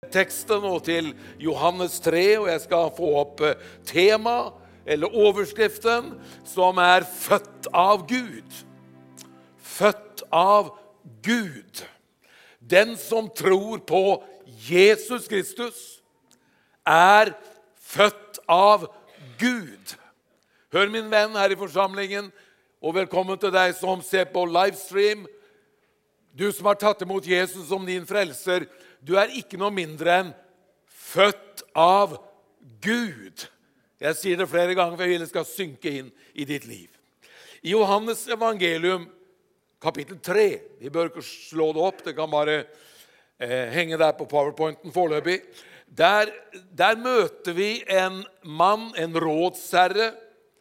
teksten og til Johannes 3, og jeg skal få opp tema, eller overskriften, som født av Gud. Født av Gud. Den som tror på Jesus Kristus født av Gud. Hør min venn her i forsamlingen, og velkommen til deg som ser på livestream. Du som har tatt imot Jesus som din frelser, du ikke noe mindre enn født av Gud. Jeg sier det flere ganger, for jeg vil det skal synke inn i ditt liv. I Johannes evangelium, kapittel 3, vi bør ikke slå det opp, det kan bare henge der på PowerPointen foreløpig. Der møter vi en mann, en rådsherre,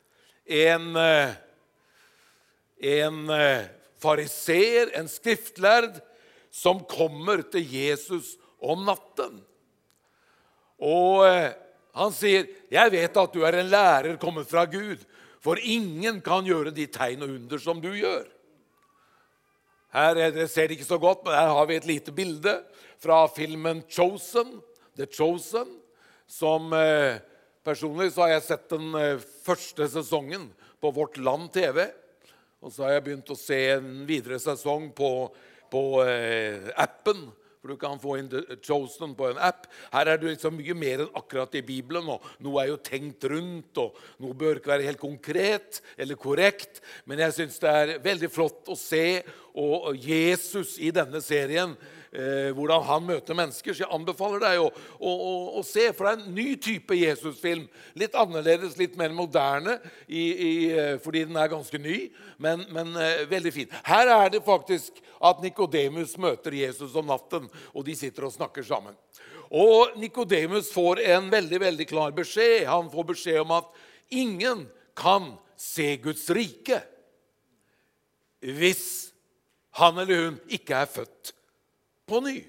en fariseer, en skriftlærd, som kommer til Jesus om natten. Og han sier, jeg vet at du en lærer kommet fra Gud, for ingen kan gjøre de tegn og under som du gjør. Her dere ser det ikke så godt, men her har vi et lite bilde fra filmen Chosen, The Chosen, som personlig så har jeg sett den første sesongen på Vårt Land TV, og så har jeg begynt å se en videre sesong på appen, for du kan få inn The Chosen på en app. Her det liksom mye mer enn akkurat i Bibelen, og noe jo tenkt rundt, og noe bør ikke være helt konkret eller korrekt, men jeg synes det veldig flott å se og Jesus i denne serien, hvordan han møter mennesker, så jeg anbefaler deg å se, for det en ny type Jesus-film, litt annerledes, litt mer moderne, fordi den ganske ny, men veldig fin. Her det faktisk at Nikodemus møter Jesus om natten, og de sitter og snakker sammen. Og Nikodemus får en veldig, veldig klar beskjed. Han får beskjed om at ingen kan se Guds rike hvis han eller hun ikke født på ny.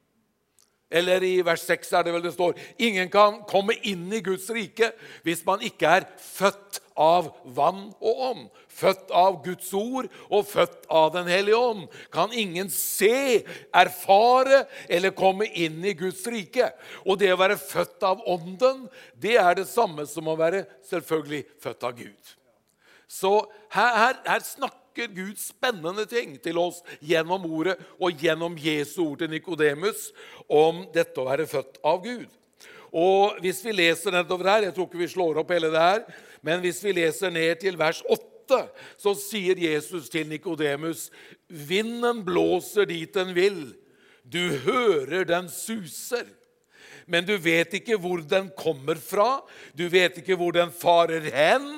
Eller i vers 6 det vel det står, ingen kan komme inn i Guds rike hvis man ikke født av vann og ånd. Født av Guds ord og født av den hellige ånd. Kan ingen se, erfare eller komme inn i Guds rike. Og det å være født av ånden, det det samme som å være selvfølgelig født av Gud. Så her snakker Gud spennende ting til oss gjennom ordet og gjennom Jesu ord til Nikodemus om dette å være født av Gud. Og hvis vi leser nedover her, jeg tror ikke vi slår opp hele det her, men hvis vi leser ned til vers 8, så sier Jesus til Nikodemus, vinden blåser dit den vil, du hører den suser, men du vet ikke hvor den kommer fra, du vet ikke hvor den farer hen.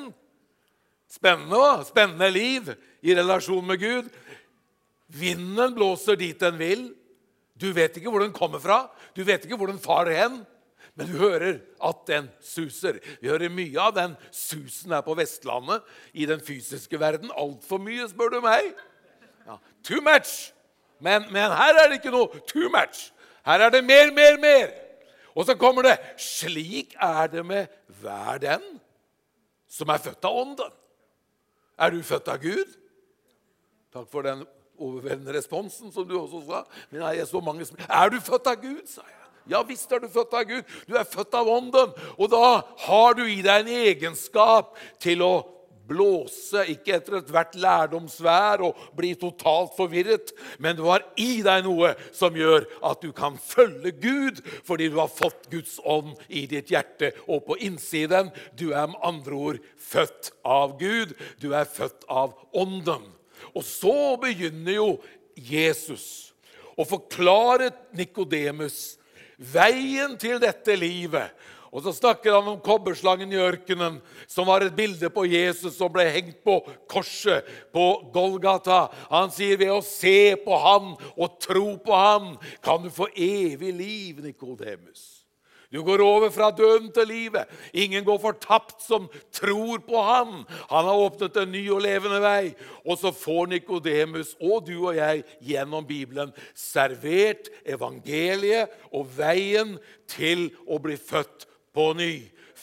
Spennende liv i relasjon med Gud. Vinden blåser dit den vil. Du vet ikke hvor den kommer fra. Du vet ikke hvor den farer hen. Men du hører at den suser. Vi hører mye av den susen på Vestlandet i den fysiske verden. Alt for mye, spør du meg. Ja, too much. Men her det ikke noe too much. Her det mer. Og så kommer det, slik det med hver den som født av ånden. Du født av Gud? Takk for den overveldende responsen som du også sa. Men jeg så mange som... du født av Gud, sa jeg. Ja, visst du født av Gud. Du født av ånden. Og da har du i deg en egenskap til å blåse, ikke etter et hvert lærdomsvær og bli totalt forvirret, men du har i deg noe som gjør at du kan følge Gud, fordi du har fått Guds ånd i ditt hjerte og på innsiden. Du med andre ord født av Gud, du født av ånden. Og så begynner jo Jesus å forklare Nikodemus veien til dette livet. Og så snakker han om kobberslangen i ørkenen, som var et bilde på Jesus som ble hengt på korset på Golgata. Han sier, ved å se på han og tro på han, kan du få evig liv, Nikodemus. Du går over fra døden til livet. Ingen går fortapt som tror på han. Han har åpnet en ny og levende vei. Og så får Nikodemus og du og jeg gjennom Bibelen servert evangeliet og veien til å bli født på ny.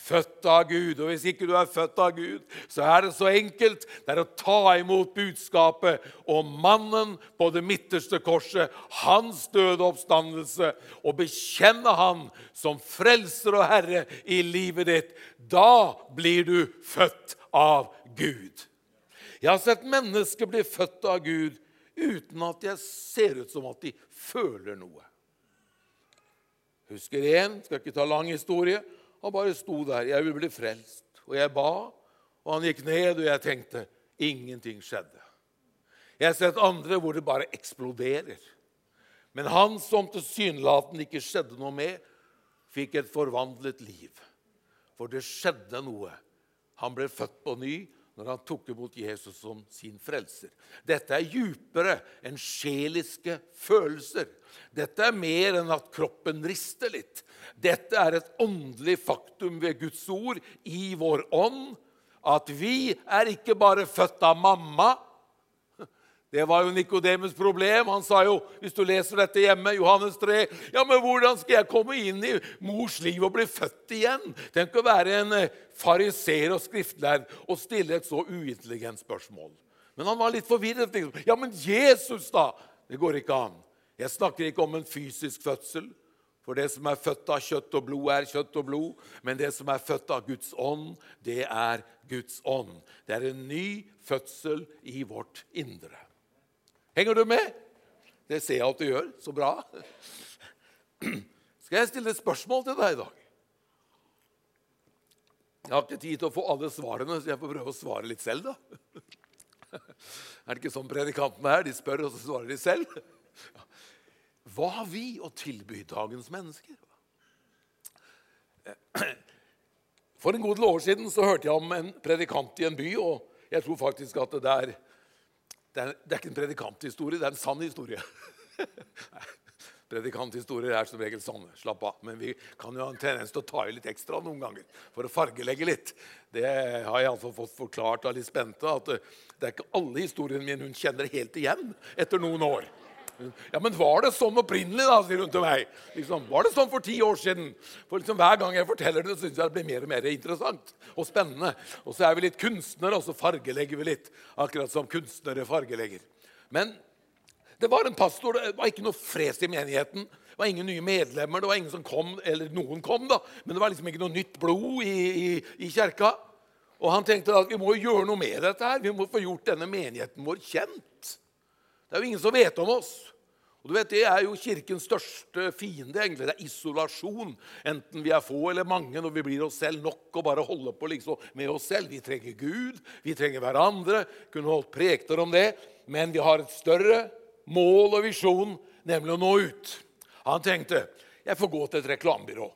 født av Gud. Og hvis ikke du født av Gud, så det så enkelt. Det å ta imot budskapet om mannen på det midterste korset, hans døde oppstandelse, og bekjenne han som frelser og herre i livet ditt. Da blir du født av Gud. Jeg har sett mennesker bli født av Gud uten at jeg ser ut som at de føler noe. Husker en, skal ikke ta lang historie, han bare sto der, jeg vil bli frelst. Og jeg ba, og han gikk ned, og jeg tenkte, ingenting skjedde. Jeg har sett andre hvor det bare eksploderer. Men han som tilsynelatende ikke skjedde noe med, fikk et forvandlet liv. For det skjedde noe. Han ble født på ny, når han tok imot Jesus som sin frelser. Dette djupere enn sjeliske følelser. Dette mer enn at kroppen rister litt. Dette et åndelig faktum ved Guds ord i vår ånd, at vi ikke bare født av mamma. Det var jo Nikodemus problem. Han sa jo, hvis du leser dette hjemme, Johannes 3, ja, men hvordan skal jeg komme inn i mors liv og bli født igjen? Tenk å være en fariser og skriftlærd og stille et så uintelligent spørsmål. Men han var litt forvirret. Liksom. Ja, men Jesus da? Det går ikke an. Jeg snakker ikke om en fysisk fødsel, for det som født av kjøtt og blod kjøtt og blod, men det som født av Guds ånd, det Guds ånd. Det en ny fødsel i vårt indre. Henger du med? Det ser jeg at du gjør. Så bra. Skal jeg stille et spørsmål til deg i dag? Jeg har ikke tid til å få alle svarene, så jeg får prøve å svare litt selv da. Det ikke sånn predikantene de spør, og så svarer de selv? Hva har vi å tilby dagens mennesker? For en god del år siden så hørte jeg om en predikant i en by, og jeg tror faktisk at det ikke en predikanthistorie, det en sann historie. Predikanthistorier som regel sanne, slapp av. Men vi kan jo ha en tendens til å ta i litt ekstra noen ganger, for å fargelegge litt. Det har jeg altså fått forklart av Liss Bente, at det ikke alle historiene mine hun kjenner helt igjen etter noen år. Ja, men var det sånn opprinnelig da, sier hun til meg. Liksom, var det sånn for 10 år siden? For liksom, hver gang jeg forteller det, synes jeg det blir mer og mer interessant og spennende. Og så vi litt kunstnere, og så fargelegger vi litt, akkurat som kunstnere fargelegger. Men det var en pastor, det var ikke noe fres i menigheten. Det var ingen nye medlemmer, det var ingen som kom, eller noen kom da, men det var liksom ikke noe nytt blod i kirka. Og han tenkte at vi må gjøre noe med dette her, vi må få gjort denne menigheten vår kjent. Det jo ingen som vet om oss. Og du vet, det jo kirkens største fiende, egentlig. Det isolasjon, enten vi få eller mange, når vi blir oss selv nok og bare holder på liksom med oss selv. Vi trenger Gud, vi trenger hverandre, kunne holdt prekter om det, men vi har et større mål og visjon, nemlig å nå ut. Han tenkte, jeg får gå til et reklamebyrå.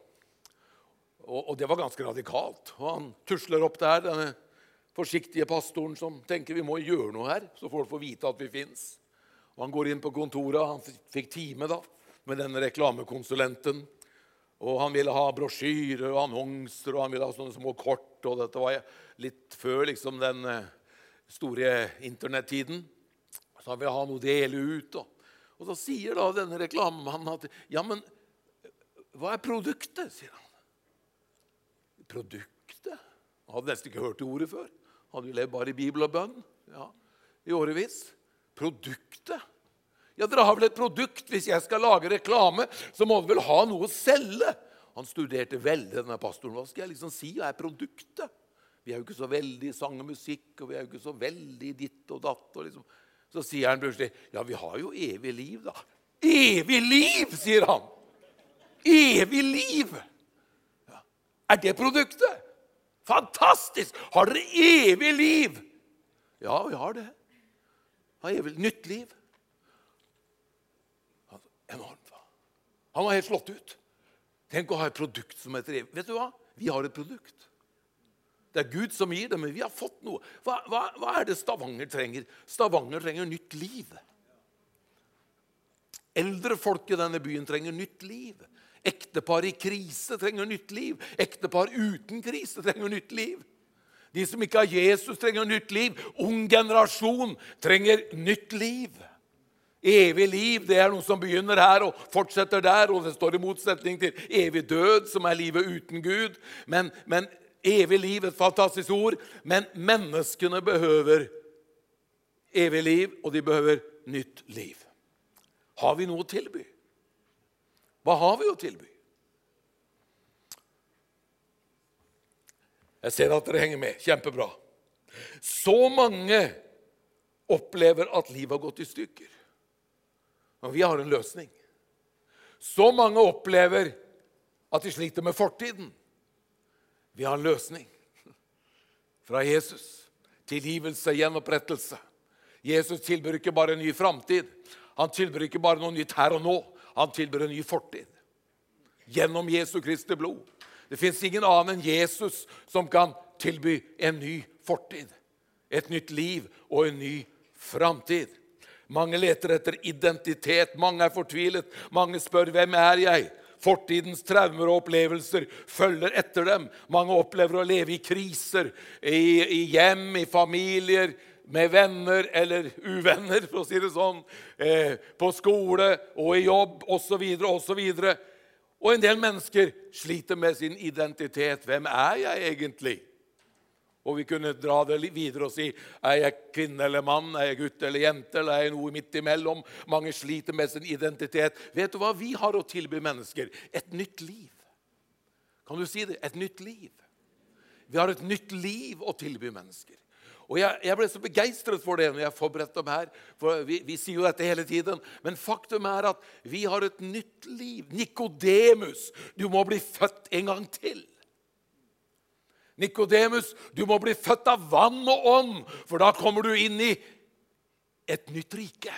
Og det var ganske radikalt. Og han tusler opp der, denne forsiktige pastoren som tenker vi må gjøre noe her, så folk får vite at vi finnes. Og han går inn på kontoret, han fikk time da, med denne reklamekonsulenten, og han ville ha brosjyrer og annonser, og han ville ha sånne små kort, og dette var litt før liksom den store internettiden, så han ville ha noe dele ut, og så sier da denne reklamemannen at, ja, men hva produktet, sier han. Produktet? Han hadde nesten ikke hørt det ordet før. Han hadde jo levd bare i Bibel og bønn, ja, i årevis. Produktet? Ja, dere har vel et produkt. Hvis jeg skal lage reklame, så må dere vel ha noe å selge. Han studerte veldig, denne pastoren. Hva skal jeg liksom si? Hva produktet? Vi jo ikke så veldig i sang og musikk, og vi jo ikke så veldig i ditt og datt. Og liksom. Så sier han plutselig, ja, vi har jo evig liv da. Evig liv, sier han. Evig liv. Ja. Det produktet? Fantastisk! Har dere evig liv? Ja, vi har det. Han vel nytt liv. Enormt. Han var helt slått ut. Tenk å ha et produkt som heter evig. Vet du hva? Vi har et produkt. Det Gud som gir det, men vi har fått noe. Hva det Stavanger trenger? Stavanger trenger nytt liv. Eldre folk i denne byen trenger nytt liv. Ektepar i krise trenger nytt liv. Ektepar uten krise trenger nytt liv. De som ikke har Jesus trenger nytt liv. Ung generasjon trenger nytt liv. Evig liv, det noe som begynner her og fortsetter der, og det står i motsetning til evig død, som livet uten Gud. Men Evig liv, et fantastisk ord, men menneskene behøver evig liv, og de behøver nytt liv. Har vi noe å tilby? Hva har vi å tilby? Jeg ser at dere henger med. Kjempebra. Så mange opplever at livet har gått i stykker. Og vi har en løsning. Så mange opplever at de sliter med fortiden. Vi har en løsning. Fra Jesus. Tilgivelse, gjenopprettelse. Jesus tilbyr ikke bare en ny framtid. Han tilbyr ikke bare noe nytt her og nå. Han tilbyr en ny fortid. Gjennom Jesu Kristi blod. Det finnes ingen annen enn Jesus som kan tilby en ny fortid. Et nytt liv og en ny framtid. Mange leter etter identitet. Mange er fortvilet. Mange spør, hvem er jeg? Fortidens traumer og opplevelser følger etter dem. Mange opplever å leve i kriser, i hjem, i familier, med venner eller uvenner, for å si det sånn, på skole og i jobb, og så videre, og så videre. Og en del mennesker sliter med sin identitet. Hvem er jeg egentlig? Og vi kunne dra det videre og si, er jeg kvinne eller mann, er jeg gutt eller jente, eller er jeg noe midt imellom? Mange sliter med sin identitet. Vet du hva vi har å tilby mennesker? Et nytt liv. Kan du si det? Et nytt liv. Vi har et nytt liv å tilby mennesker. Og jeg ble så begeistret for det når jeg forberedte dem her, for vi sier jo dette hele tiden, men faktum er at vi har et nytt liv. Nikodemus, du må bli født en gang til. Nikodemus, du må bli født av vann og ånd, for da kommer du inn i et nytt rike.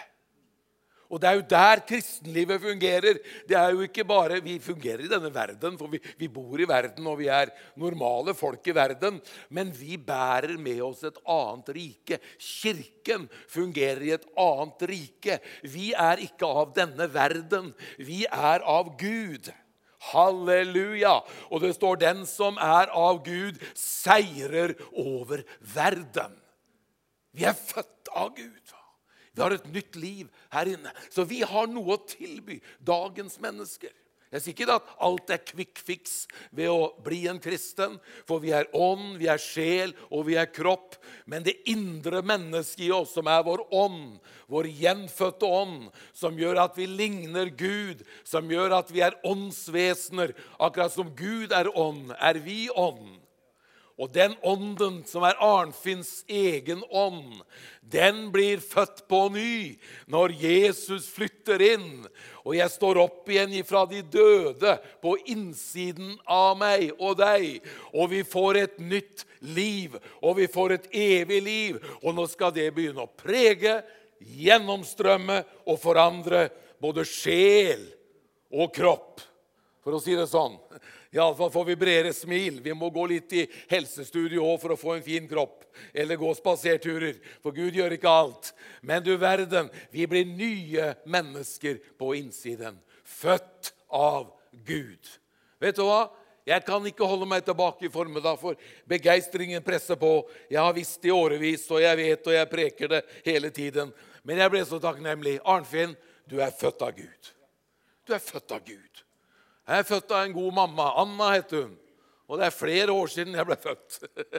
Og det er jo der kristenlivet fungerer. Det er jo ikke bare vi fungerer i denne verden, for vi bor i verden, og vi er normale folk i verden, men vi bærer med oss et annet rike. Kirken fungerer i et annet rike. Vi er ikke av denne verden, vi er av Gud. Halleluja! Og det står, den som er av Gud seirer over verden. Vi er født av Gud. Vi har et nytt liv her inne. Så vi har noe å tilby dagens mennesker. Jeg sier ikke at alt er quick fix ved å bli en kristen, for vi er ånd, vi er sjel og vi er kropp. Men det indre mennesket i oss som er vår ånd, vår gjenfødte ånd, som gjør at vi ligner Gud, som gjør at vi er åndsvesener, akkurat som Gud er ånd, er vi ånd. Og den ånden som er Arnfinns egen ånd, den blir født på ny når Jesus flytter inn. Og jeg står opp igjen fra de døde på innsiden av meg og deg. Og vi får et nytt liv, og vi får et evig liv. Og nå skal det begynne å prege, gjennomstrømme og forandre både sjel og kropp. For å si det sånn. I alle fall får vi bredere smil. Vi må gå litt i helsestudio også for å få en fin kropp. Eller gå spaserturer, for Gud gjør ikke alt. Men du verden, vi blir nye mennesker på innsiden. Født av Gud. Vet du hva? Jeg kan ikke holde meg tilbake i formiddag, for begeistringen presser på. Jeg har visst det i årevis, og jeg vet, og jeg preker det hele tiden. Men jeg ble så takknemlig. Arnfinn, du er født av Gud. Du er født av Gud. Jeg er født av en god mamma. Anna heter hun. Og det er flere år siden jeg ble født.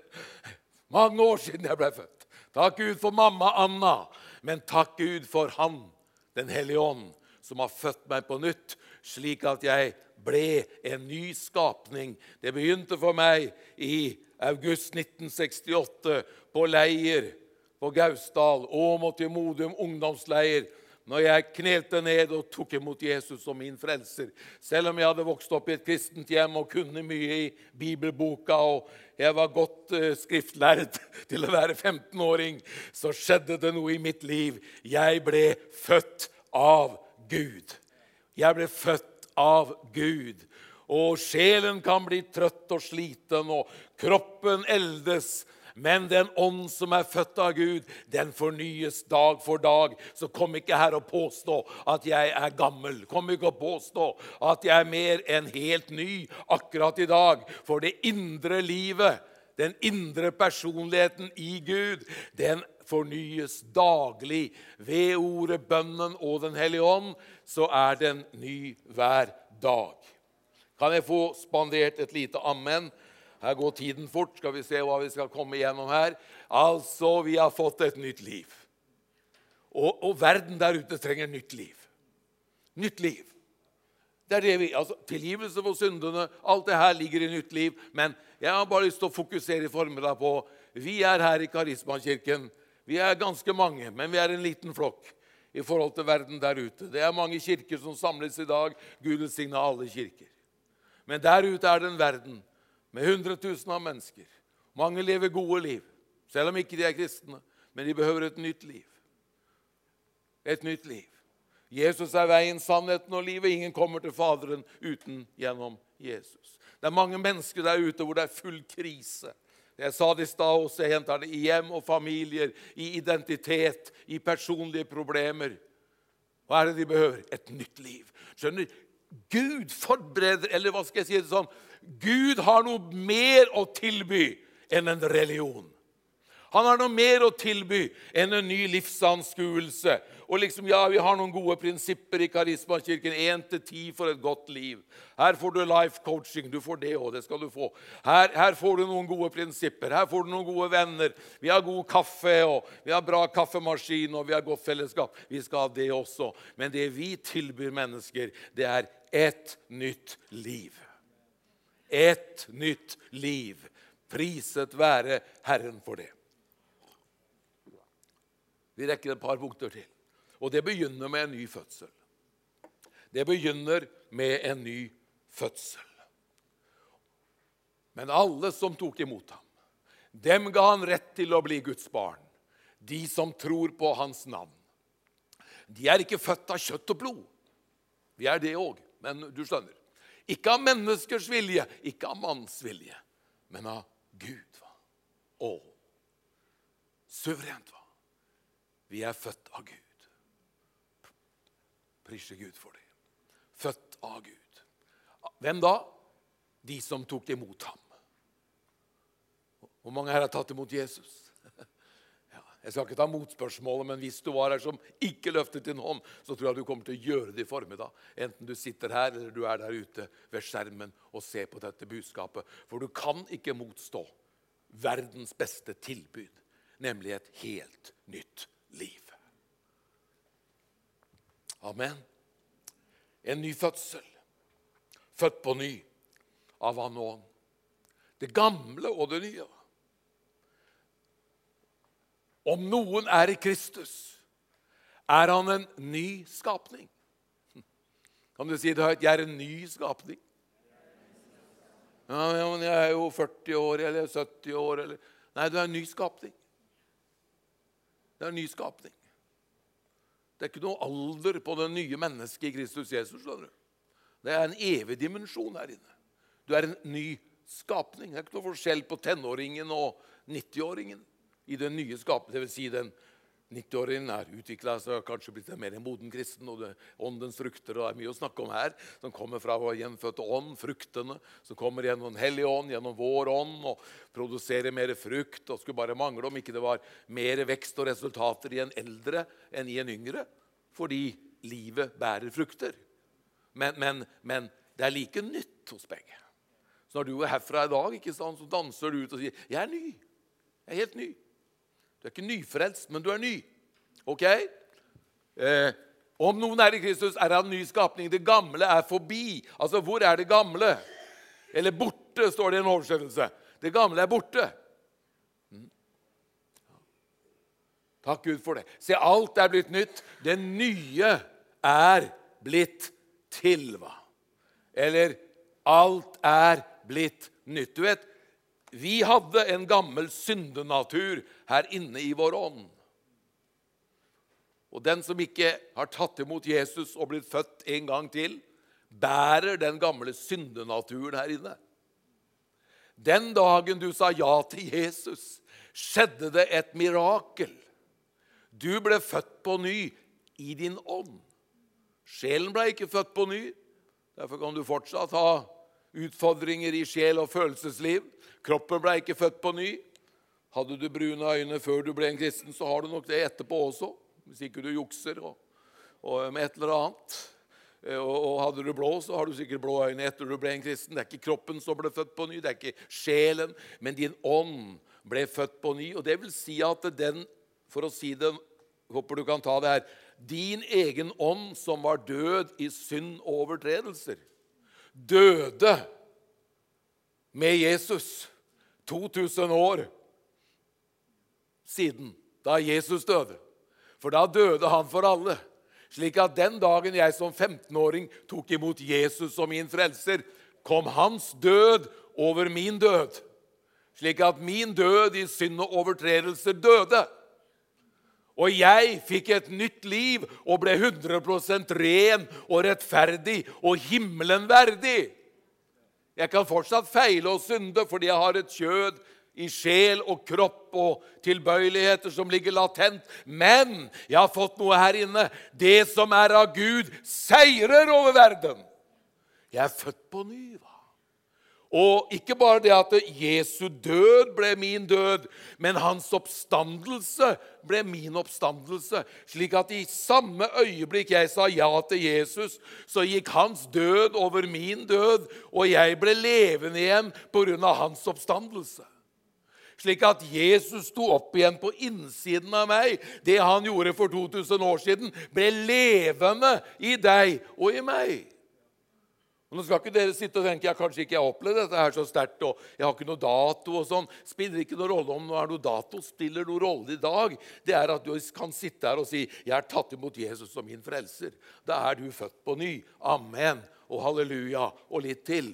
Mange år siden jeg ble født. Takk Gud for mamma Anna. Men takk Gud for Han, den hellige ånd, som har født meg på nytt, slik at jeg ble en ny skapning. Det begynte for meg i august 1968 på leir på Gausdal, Åmot i Modum ungdomsleir, når jeg knelte ned og tok imot Jesus som min frelser. Selv om jeg hadde vokst opp i et kristent hjem og kunne mye i bibelboka, og jeg var godt skriftlærd til å være 15-åring, så skjedde det noe i mitt liv. Jeg ble født av Gud. Jeg ble født av Gud. Og sjelen kan bli trøtt og sliten, og kroppen eldes. Men den ånd som er født av Gud, den fornyes dag for dag. Så kom ikke her og påstå at jeg er gammel. Kom ikke og påstå at jeg er mer enn helt ny akkurat i dag. For det indre livet, den indre personligheten i Gud, den fornyes daglig. Ved ordet, bønnen og den hellige ånd, så er den ny hver dag. Kan jeg få spandert et lite amen? Her går tiden fort, skal vi se hva vi skal komme igjennom her. Altså, vi har fått et nytt liv. Og verden der ute trenger nytt liv. Nytt liv. Det det vi, altså tilgivelse for syndene, alt det her ligger i nytt liv. Men jeg har bare lyst til å fokusere i formiddag på, vi her i Karismakirken, vi ganske mange, men vi en liten flokk i forhold til verden der ute. Det mange kirker som samles i dag, Gud velsigne alle kirker. Men der ute det en verden med 100 000 av mennesker. Mange lever gode liv, selv om ikke de kristne, men de behøver et nytt liv. Et nytt liv. Jesus veien, sannheten og livet. Ingen kommer til Faderen uten gjennom Jesus. Det mange mennesker der ute hvor det full krise. Jeg sa det i stad også, jeg gjentar det, i hjem og familier, i identitet, i personlige problemer. Hva det de behøver? Et nytt liv. Skjønner du? Gud forbereder, eller hva skal jeg si det sånn, Gud har noe mer å tilby enn en religion. Han har noe mer å tilby enn en ny livsanskuelse. Og liksom, ja, vi har noen gode prinsipper i Karismakirken, 1-10 for et godt liv. Her får du life coaching, du får det også, det skal du få. Her får du noen gode prinsipper, her får du noen gode venner. Vi har god kaffe, og vi har bra kaffemaskin, og vi har godt fellesskap. Vi skal ha det også. Men det vi tilbyr mennesker, det et nytt liv. Et nytt liv. Priset være Herren for det. Vi rekker et par punkter til. Og det begynner med en ny fødsel. Det begynner med en ny fødsel. Men alle som tok imot ham, dem ga han rett til å bli Guds barn. De som tror på hans navn. De ikke født av kjøtt og blod. Vi det også, men du skjønner. Ikke av menneskers vilje, ikke av manns vilje, men av Gud. Og suverent. Vi født av Gud. Prise Gud for det. Født av Gud. Hvem da? De som tok imot ham. Hvor mange her har tatt imot Jesus? Ja, jeg skal ikke ta motspørsmålet, men hvis du var her som ikke løftet din hånd, så tror jeg du kommer til å gjøre det i formiddag. Enten du sitter her, eller du der ute ved skjermen og ser på dette budskapet. For du kan ikke motstå verdens beste tilbud, nemlig et helt nytt liv. Amen. En ny fødsel. Født på ny av Han og Ånd. Det gamle og det nye. Om noen i Kristus, han en ny skapning. Kan du si det høyt? Jeg en ny skapning. Ja, men jeg jo 40 år, eller 70 år, eller... Nei, du en ny skapning. Det en ny skapning. Det ikke noe alder på det nye mennesket i Kristus Jesus, skjønner du. Det en evig dimensjon her inne. Du en ny skapning. Det ikke noe forskjell på tenåringen og 90-åringen i den nye skapningen. Det vil si den 90-åringen utviklet seg, kanskje blitt en mer moden kristen, og det åndens frukter, og det mye å snakke om her, som kommer fra vår gjenfødte ånd, fruktene, som kommer gjennom den hellige ånd, gjennom vår ånd, og produserer mer frukt, og skulle bare mangle om ikke det var mer vekst og resultater i en eldre enn i en yngre, fordi livet bærer frukter. Men det like nytt hos begge. Så når du herfra i dag, ikke sant, så danser du ut og sier, jeg ny, jeg helt ny. Du ikke nyfrelst, men du ny. Ok? Om noen i Kristus, han ny skapning. Det gamle forbi. Altså, hvor det gamle? Eller borte, står det i en oversettelse. Det gamle borte. Takk Gud for det. Se, alt blitt nytt. Det nye blitt til, hva? Eller, alt blitt nytt. Du vet, vi hadde en gammel syndenatur her inne i vår ånd. Og den som ikke har tatt imot Jesus og blitt født en gang til, bærer den gamle syndenaturen her inne. Den dagen du sa ja til Jesus, skjedde det et mirakel. Du ble født på ny i din ånd. Sjelen ble ikke født på ny. Derfor kan du fortsatt ha utfordringer i sjel og følelsesliv. Kroppen ble ikke født på ny. Hadde du brune øyne før du ble en kristen, så har du nok det etterpå også. Hvis ikke du jukser og med et eller annet. Og hadde du blå, så har du sikkert blå øyne etter du ble en kristen. Det er ikke kroppen som ble født på ny, det er ikke sjelen, men din ånd ble født på ny. Og det vil si at den, for å si det, håper du kan ta det her, din egen ånd som var død i synd og overtredelser, døde med Jesus 2000 år siden, da Jesus døde. For da døde han for alle. Slik at den dagen jeg som 15-åring tok imot Jesus som min frelser, kom hans død over min død. Slik at min død i synd og overtredelser døde. Og jeg fikk et nytt liv og ble 100% ren og rettferdig og himmelen verdig. Jeg kan fortsatt feile og synde fordi jeg har et kjød i sjel og kropp og tilbøyeligheter som ligger latent. Men jeg har fått noe her inne. Det som er av Gud seirer over verden. Jeg er født på ny, va? Og ikke bare det at Jesu død ble min død, men hans oppstandelse ble min oppstandelse. Slik at i samme øyeblikk jeg sa ja til Jesus, så gikk hans død over min død, og jeg ble levende igjen på grunn av hans oppstandelse. Slik at Jesus sto opp igjen på innsiden av meg. Det han gjorde for 2000 år siden ble levende i deg og i meg. Og nå skal ikke dere sitte og tenke, jeg kanskje ikke har opplevd dette her så sterkt, og jeg har ikke noe dato og sånn. Spiller ikke noen rolle om nå er noe dato, spiller noen rolle i dag. Det er at du kan sitte her og si, jeg har tatt imot Jesus som min frelser. Da er du født på ny. Amen og halleluja og litt til.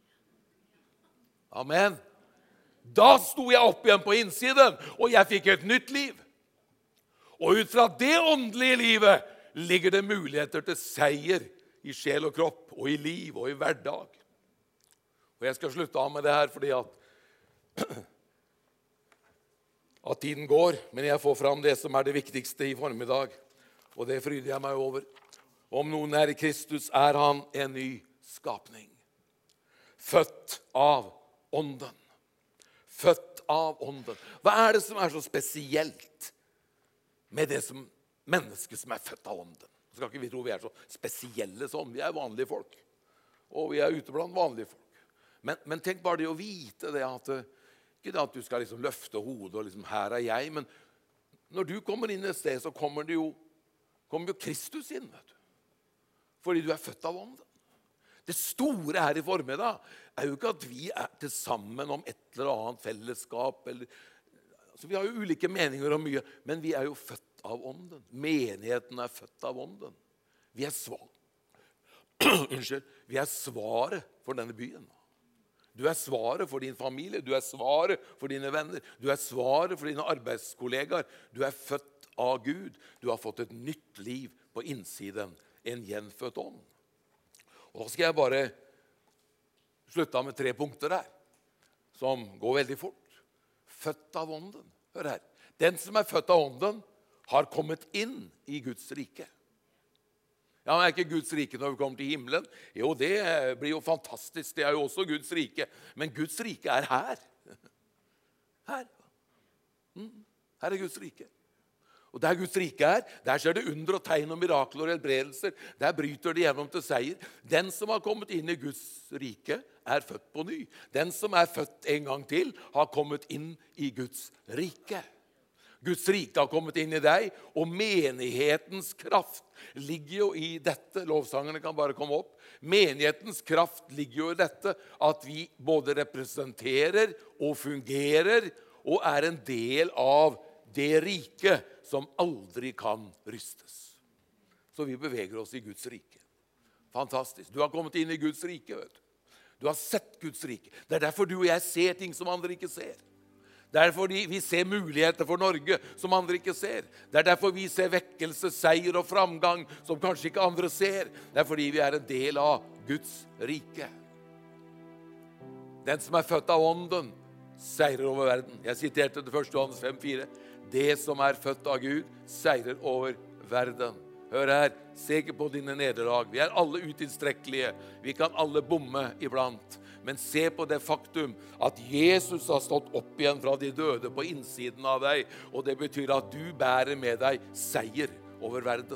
Amen. Da sto jeg opp igjen på innsiden, og jeg fikk et nytt liv. Og ut fra det åndelige livet ligger det muligheter til seier i sjel og kropp, og i liv og i hverdag. Og jeg skal slutte av med det her, fordi at tiden går, men jeg får fram det som er det viktigste i formiddag, og det fryder jeg meg over. Om noen er i Kristus, er han en ny skapning. Født av ånden. Født av ånden. Hva er det som er så spesielt med det som mennesket som er født av ånden? Så skal ikke vi tro vi er så spesielle sånn. Vi er vanlige folk. Og vi er ute blant vanlige folk. Men tenk bare det å vite det at ikke det at du skal liksom løfte hodet og liksom her er jeg, men når du kommer inn et sted, så kommer jo Kristus inn, vet du. Fordi du er født av ånden. Det store her i formiddag er jo ikke at vi er til sammen om et eller annet fellesskap. Altså vi har jo ulike meninger om mye, men vi er jo født av ånden. Menigheten er født av ånden. Vi er vi er svaret for denne byen. Du er svaret for din familie, du er svaret for dine venner, du er svaret for dine arbeidskollegaer. Du er født av Gud. Du har fått et nytt liv på innsiden, en gjenfødt ånd. Og da skal jeg bare slutte av med 3 punkter her, som går veldig fort. Født av ånden. Hør her. Den som er født av ånden, har kommet inn i Guds rike. Ja, men er ikke Guds rike når vi kommer til himmelen? Jo, det blir jo fantastisk. Det er jo også Guds rike. Men Guds rike er her. Her. Her er Guds rike. Og der Guds rike er, der skjer det under og tegn og mirakler og helbredelser. Der bryter det gjennom til seier. Den som har kommet inn i Guds rike, er født på ny. Den som er født en gang til, har kommet inn i Guds rike. Guds rike har kommet inn i deg, og menighetens kraft ligger jo i dette. Lovsangerne kan bare komme opp. Menighetens kraft ligger jo i dette, at vi både representerer og fungerer, og er en del av det rike som aldri kan rystes. Så vi beveger oss i Guds rike. Fantastisk. Du har kommet inn i Guds rike, vet du. Du har sett Guds rike. Det er derfor du og jeg ser ting som andre ikke ser. Det er derfor vi ser muligheter for Norge som andre ikke ser. Det er derfor vi ser vekkelse, seier og framgang som kanskje ikke andre ser. Det er fordi vi er en del av Guds rike. Den som er født av ånden, seirer over verden. Jeg siterte det 1. Johannes 5,4. Det som er født av Gud, seirer over verden. Hør her, se ikke på dine nederlag. Vi er alle utilstrekkelige. Vi kan alle bomme iblant. Men se på det faktum at Jesus har stått opp igjen fra de døde på innsiden av deg. Og det betyr at du bærer med deg seier over verden.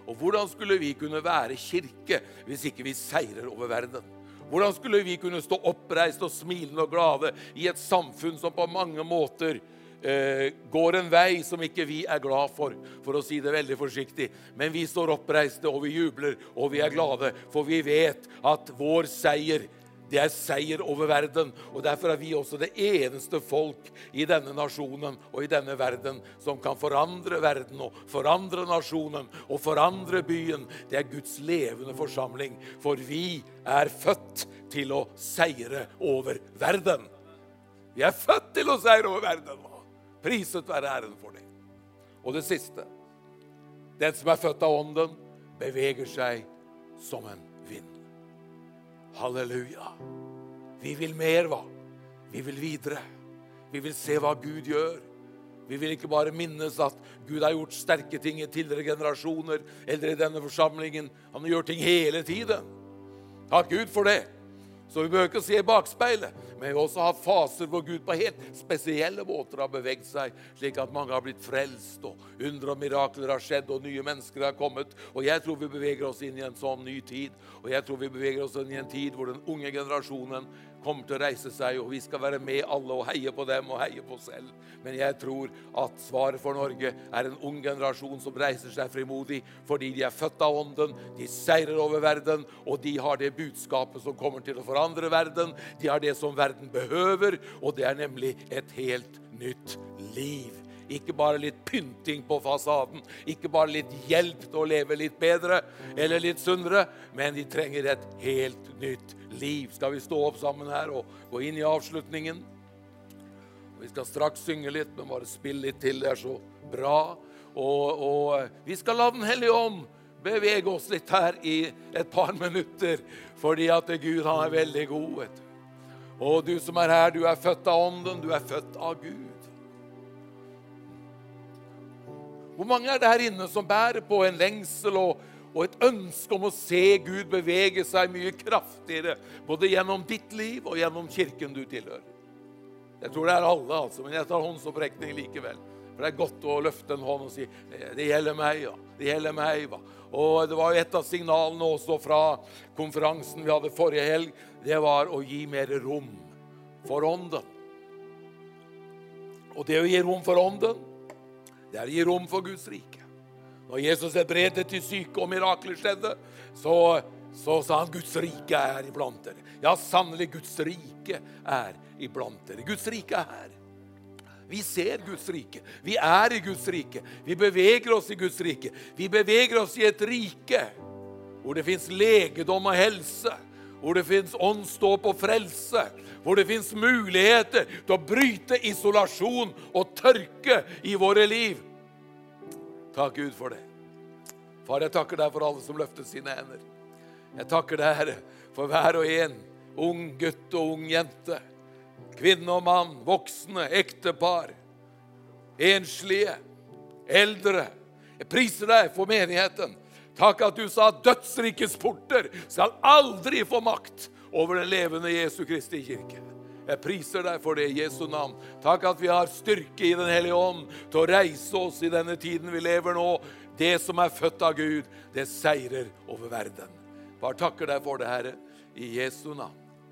Og hvordan skulle vi kunne være kirke hvis ikke vi seirer over verden? Hvordan skulle vi kunne stå oppreist og smilende og glade i et samfunn som på mange måter går en vei som ikke vi glad for å si det veldig forsiktig. Men vi står oppreiste, og vi jubler, og vi glade, for vi vet at vår seier, det seier over verden, og derfor vi også det eneste folk i denne nasjonen og i denne verden som kan forandre verden og forandre nasjonen og forandre byen. Det Guds levende forsamling, for vi født til å seire over verden. Vi født til å seire over verden. Priset være Herren for det. Og det siste, den som født av ånden, beveger seg som en vind. Halleluja. Vi vil mer, hva? Vi vil videre. Vi vil se hva Gud gjør. Vi vil ikke bare minnes at Gud har gjort sterke ting i tidligere generasjoner, eller i denne forsamlingen. Han gjør ting hele tiden. Takk Gud for det. Så vi behøver ikke se bakspeilet, men vi også har faser hvor Gud på helt spesielle måter har beveget seg, slik at mange har blitt frelst, og under og mirakler har skjedd, og nye mennesker har kommet. Og jeg tror vi beveger oss inn i en sånn ny tid, og jeg tror vi beveger oss inn i en tid hvor den unge generasjonen kommer til å reise seg, og vi skal være med alle og heie på dem og heie på selv. Men jeg tror at svaret for Norge en ung generasjon som reiser seg frimodig, fordi de født av ånden, de seirer over verden, og de har det budskapet som kommer til å forandre verden. De har det som verden behøver, og det nemlig et helt nytt liv. Ikke bare litt pynting på fasaden, ikke bare litt hjelp til å leve litt bedre eller litt sunnere, men de trenger et helt nytt liv. Skal vi stå opp sammen her og gå inn i avslutningen? Vi skal straks synge litt, men bare spille litt til, det så bra. Og vi skal la Den Hellige Ånd bevege oss litt her i et par minutter, fordi at Gud han veldig god, vet du. Og du som her, du født av ånden, du født av Gud. Hvor mange det her inne som bærer på en lengsel og et ønske om å se Gud bevege seg mye kraftigere, både gjennom ditt liv og gjennom kirken du tilhører? Jeg tror det alle, altså, men jeg tar håndsopprekning likevel. For det godt å løfte en hånd og si, det gjelder meg, ja. Det gjelder meg, va. Og det var jo et av signalene også fra konferansen vi hadde forrige helg, det var å gi mer rom for ånden. Og det å gi rom for ånden, det å gi rom for Guds rike. Når Jesus helbredet til syke og mirakler skjedde, så sa han, Guds rike iblant dere. Ja, sannelig, Guds rike iblant dere. Guds rike her. Vi ser Guds rike. Vi i Guds rike. Vi beveger oss i Guds rike. Vi beveger oss i et rike hvor det finnes legedom og helse, hvor det finnes åndsdåp og frelse, hvor det finnes muligheter til å bryte isolasjon og tørke i våre liv. Takk Gud for det. Far, jeg takker deg for alle som løfter sine hender. Jeg takker deg, Herre, for hver og en, ung gutt og ung jente, kvinne og mann, voksne, ektepar, enslige, eldre. Jeg priser deg for menigheten. Takk at du sa at dødsrikets porter skal aldri få makt over den levende Jesu Kristi kirke. Jeg priser deg for det i Jesu navn. Takk at vi har styrke i Den Hellige Ånd til å reise oss i denne tiden vi lever nå. Det som født av Gud, det seirer over verden. Bare takker deg for det, Herre, i Jesu navn.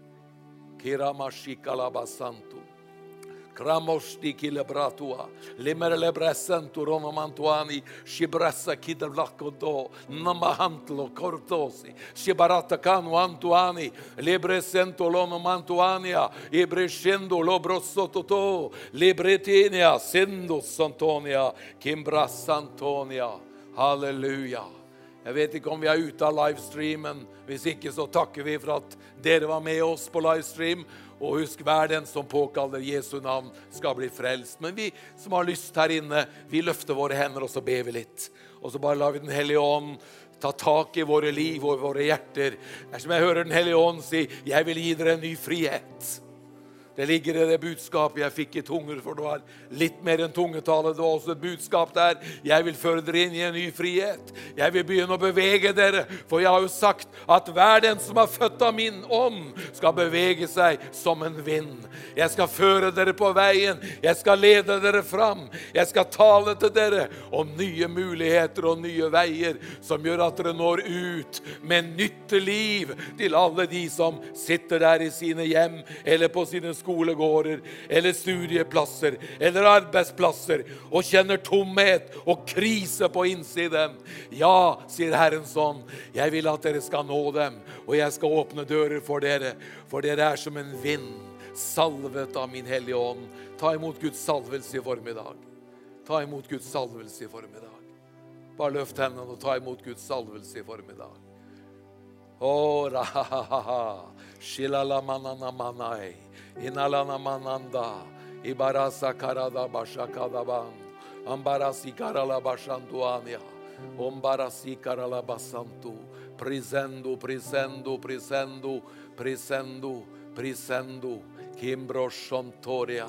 Kiramashikalabasantu. Kramosti kilebratua, limerele brasantu ronomantuani, shibrasa kidavlakodo, namahantlo kortosi, shibarata kanu antuani, libresento lonomantuania, ibrescendo lobrosototo, libretinia, sendo santonia, kimbras Antonia. Halleluja. Jeg vet ikke om vi ute av livestreamen. Hvis ikke så takker vi for at dere var med oss på livestream. Og husk, hver den som påkaller Jesu navn skal bli frelst. Men vi som har lyst her inne, vi løfter våre hender og så ber vi litt. Og så bare lar vi Den Hellige Ånd ta tak i våre liv og våre hjerter. Det som jeg hører Den Hellige Ånd si, jeg vil gi dere en ny frihet. Det ligger i det budskapet jeg fikk i tunger, for det var litt mer enn tungetale. Det var også et budskap der. Jeg vil føre dere inn i en ny frihet. Jeg vil begynne å bevege dere, for jeg har jo sagt at hver den som er født av min ånd, skal bevege seg som en vind. Jeg skal føre dere på veien. Jeg skal lede dere fram. Jeg skal tale til dere om nye muligheter og nye veier, som gjør at dere når ut med nytt liv til alle de som sitter der i sine hjem, eller på sine skolegårder, eller studieplasser, eller arbeidsplasser, og kjenner tomhet og krise på innsiden. Ja, sier Herrens ånd, jeg vil at dere skal nå dem, og jeg skal åpne dører for dere er som en vind, salvet av min hellige ånd. Ta imot Guds salvelse i formiddag. Ta imot Guds salvelse i formiddag. Bare løft hendene og ta imot Guds salvelse i formiddag. Shilala manana manai, inalana mananda, ibarasa karada bashakadaban, ambarasi karala bashantuania, ombarasi karala basantu, prisendo, prisendo, prisendo, prisendo, prisendo, kimbrosontoria,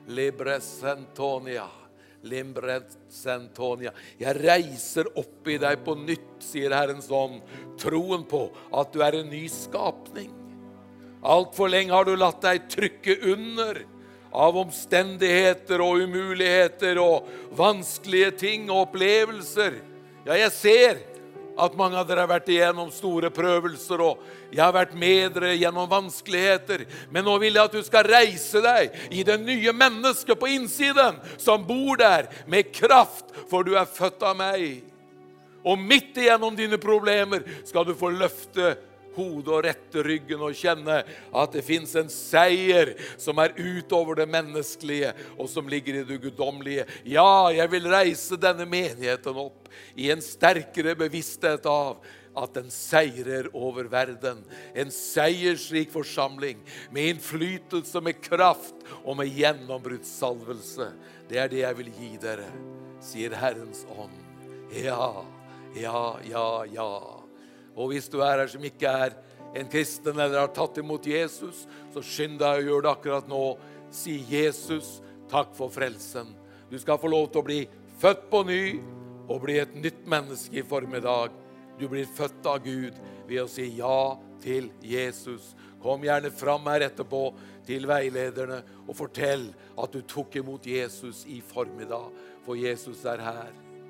lebresentonia. Limbret-sentonia. Jeg reiser opp i deg på nytt, sier Herrens ånd, troen på at du er en ny skapning. Alt for lenge har du latt deg trykke under av omstendigheter og umuligheter og vanskelige ting og opplevelser. Ja, jeg ser at mange av dere har vært igjennom store prøvelser, og jeg har vært med dere gjennom vanskeligheter. Men nå vil jeg at du skal reise deg i det nye mennesket på innsiden, som bor der med kraft, for du er født av meg. Og midt igjennom dine problemer skal du få løfte hodet og rette ryggen og kjenne at det finnes en seier som er utover det menneskelige og som ligger i det guddommelige. Ja, jeg vil reise denne menigheten opp i en sterkere bevissthet av at den seirer over verden. En seiersrik forsamling med innflytelse, med kraft og med gjennombruddssalvelse. Det er det jeg vil gi dere, sier Herrens ånd. Ja, ja, ja, ja. Og hvis du er her som ikke er en kristen eller har tatt imot Jesus, så skynd deg og gjør det akkurat nå. Si Jesus, takk for frelsen. Du skal få lov til å bli født på ny og bli et nytt menneske i formiddag. Du blir født av Gud ved å si ja til Jesus. Kom gjerne fram her etterpå til veilederne og fortell at du tok imot Jesus i formiddag, for Jesus er her.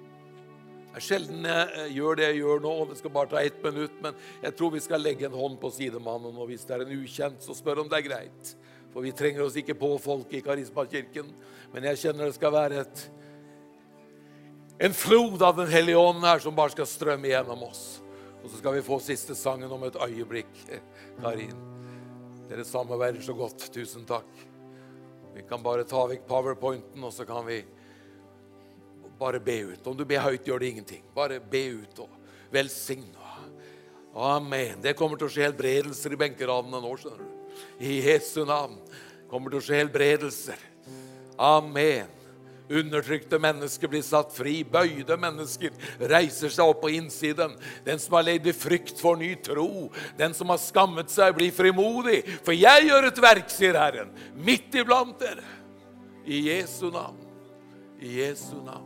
Det er sjelden jeg gjør det jeg gjør nå, det skal bare ta 1 minutt, men jeg tror vi skal legge en hånd på sidemannen, og hvis det er en ukjent, så spør om det er greit. For vi trenger oss ikke på folk i Karismakirken, men jeg kjenner det skal være en flod av den hellige ånd her som bare skal strømme gjennom oss. Og så skal vi få siste sangen om et øyeblikk, Karin. Dere samarbeider så godt, tusen takk. Vi kan bare ta vekk PowerPointen, og så kan vi bare be ut. Om du ber høyt, gjør det ingenting. Bare be ut og velsigne. Amen. Det kommer til å skje helbredelser i benkeradene nå, skjønner du. I Jesu navn kommer til å skje helbredelser. Amen. Undertrykte mennesker blir satt fri. Bøyde mennesker reiser seg opp på innsiden. Den som har levd i frykt får ny tro. Den som har skammet seg blir frimodig. For jeg gjør et verk, sier Herren, midt iblant dere. I Jesu navn. I Jesu navn.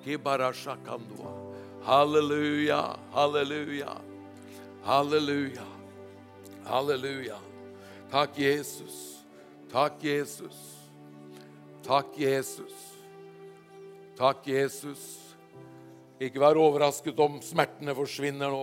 Halleluja, halleluja, halleluja, halleluja. Takk Jesus, takk Jesus, takk Jesus, takk Jesus. Ikke vær overrasket om smertene forsvinner nå.